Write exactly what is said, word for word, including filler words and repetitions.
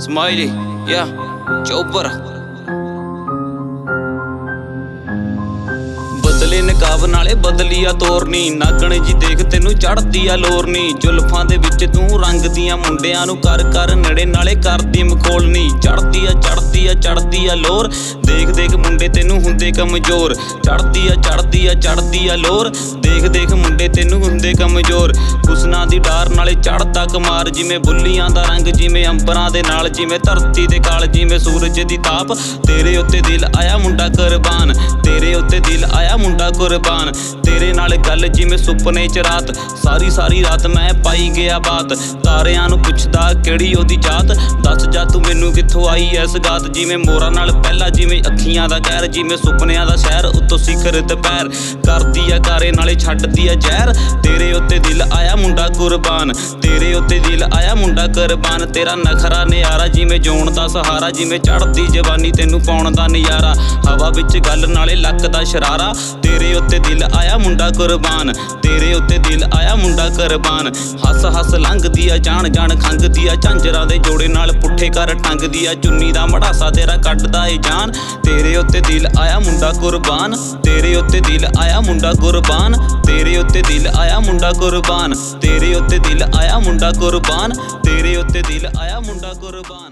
Smiley, yeah, Chopper. ਬਦਲੇ ਨਕਾਬ ਨਾਲੇ ਬਦਲੀ ਆ ਤੋਰਨੀ, ਨਾਗਣ ਜੀ ਦੇਖ ਤੈਨੂੰ ਚੜਦੀ ਆ ਲੋਰਨੀ। ਜ਼ੁਲਫਾਂ ਦੇ ਵਿੱਚ ਤੂੰ ਰੰਗ ਦੀਆਂ ਮੁੰਡਿਆਂ ਨੂੰ ਕਰ ਕਰ ਨੇੜੇ ਨਾਲੇ ਕਰਦੀ ਮਖੌਲਨੀ। ਚੜਦੀ ਆ ਚੜਦੀ ਆ ਚੜਦੀ ਆ ਲੋਰ, ਦੇਖ ਦੇਖ ਮੁੰਡੇ ਤੈਨੂੰ ਹੁੰਦੇ ਕਮਜ਼ੋਰ। ਚੜਦੀ ਆ ਚੜਦੀ ਆ ਚੜਦੀ ਆ ਲੋਰ, ਦੇਖ ਦੇਖ ਮੁੰਡੇ ਤੈਨੂੰ ਹੁੰਦੇ ਕਮਜ਼ੋਰ। ਹੁਸਨਾਂ ਦੀ ਡਾਰ ਨਾਲੇ ਚੜਦਾ ਕਮਾਰ, ਜਿਵੇਂ ਬੁੱਲੀਆਂ ਦਾ ਰੰਗ ਜਿਵੇਂ ਅੰਬਰਾਂ ਦੇ ਨਾਲ, ਜਿਵੇਂ ਧਰਤੀ ਦੇ ਕਾਲ ਜਿਵੇਂ ਸੂਰਜ ਦੀ ਤਾਪ। ਤੇਰੇ ਉੱਤੇ ਦਿਲ ਆਇਆ ਮੁੰਡਾ ਕੁਰਬਾਨ, ਤੇਰੇ ਉੱਤੇ ਦਿਲ ਆਇਆ ਮੁੰਡਾ ਕੁਰਬਾਨ। ਤੇਰੇ ਨਾਲ ਗੱਲ ਜਿਵੇਂ ਸੁਪਨੇ ਚ ਰਾਤ, ਸਾਰੀ ਸਾਰੀ ਰਾਤ ਮੈਂ ਪਾਈ ਗਿਆ ਬਾਤ। ਤਾਰਿਆਂ ਨੂੰ ਪੁੱਛਦਾ ਕਿਹੜੀ ਉਹਦੀ ਜਾਤ, ਦੱਸ ਜਾ ਤੂੰ ਮੈਨੂੰ ਕਿੱਥੋਂ ਆਈ ਐਸ ਗਾਤ। ਜਿਵੇਂ ਮੋਰਾਂ ਨਾਲ ਪਹਿਲਾਂ ਜਿਵੇਂ ਅੱਖੀਆਂ ਦਾ ਕਹਿਰ, ਜਿਵੇਂ ਸੁਪਨਿਆਂ ਦਾ ਸ਼ਹਿਰ ਉੱਤੋਂ ਸਿਖਰ ਦੁਪਹਿਰ। ਕਰਦੀ ਆ ਕਾਰੇ ਨਾਲੇ ਛੱਡਦੀ ਆ ਜ਼ਹਿਰ, ਤੇਰੇ ਉੱਤੇ ਦਿਲ ਆਇਆ ਮੁੰਡਾ ਕੁਰਬਾਨ, ਤੇਰੇ ਉੱਤੇ ਦਿਲ ਆਇਆ ਮੁੰਡਾ ਕੁਰਬਾਨ। ਤੇਰਾ ਨਖਰਾ ਨਿਆਰਾ ਜਿਵੇਂ ਜੋਣ ਦਾ ਸਹਾਰਾ, ਜਿਵੇਂ ਚੜਦੀ ਜਵਾਨੀ ਤੈਨੂੰ ਪਾਉਣ ਦਾ ਨਜ਼ਾਰਾ। ਹਵਾ ਵਿੱਚ ਗੱਲ ਨਾਲੇ ਲੱਕ ਦਾ ਸ਼ਰਾਰਾ, ਤੇਰੇ ਉੱਤੇ ਦਿਲ ਆਇਆ ਮੁੰਡਾ ਕੁਰਬਾਨ, ਤੇਰੇ ਉੱਤੇ ਦਿਲ ਆਇਆ ਮੁੰਡਾ ਕੁਰਬਾਨ। ਹੱਸ ਹੱਸ ਲੰਘਦੀ ਆ ਜਾਣ ਜਾਣ ਖੰਘਦੀ ਆ, ਝਾਂਜਰਾਂ ਦੇ ਜੋੜੇ ਨਾਲ ਪੁੱਠੇ ਕਰ ਟੰਗਦੀ ਆ। ਚੁੰਨੀ ਦਾ ਮੜਾਸਾ ਤੇਰਾ ਕੱਢਦਾ ਏ ਜਾਨ, ਤੇਰੇ ਉੱਤੇ ਦਿਲ ਆਇਆ ਮੁੰਡਾ ਕੁਰਬਾਨ, ਤੇਰੇ ਉੱਤੇ ਦਿਲ ਆਇਆ ਮੁੰਡਾ ਕੁਰਬਾਨ, ਤੇਰੇ ਉੱਤੇ ਦਿਲ ਆਇਆ ਮੁੰਡਾ ਕੁਰਬਾਨ, ਤੇਰੇ ਉੱਤੇ ਦਿਲ ਆਇਆ ਮੁੰਡਾ ਕੁਰਬਾਨ, ਤੇਰੇ ਉੱਤੇ ਦਿਲ ਆਇਆ ਮੁੰਡਾ ਕੁਰਬਾਨ।